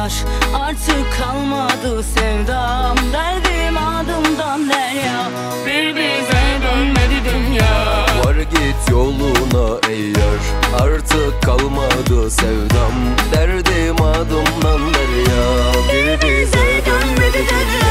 yaş, artık kalmadı sevdam. Derdim adımdan derya, bir bize dönmedi dünya. Var git yoluna ey yar, artık kalmadı sevdam. Derdim adımdan derya, bir bize dönmedi dünya.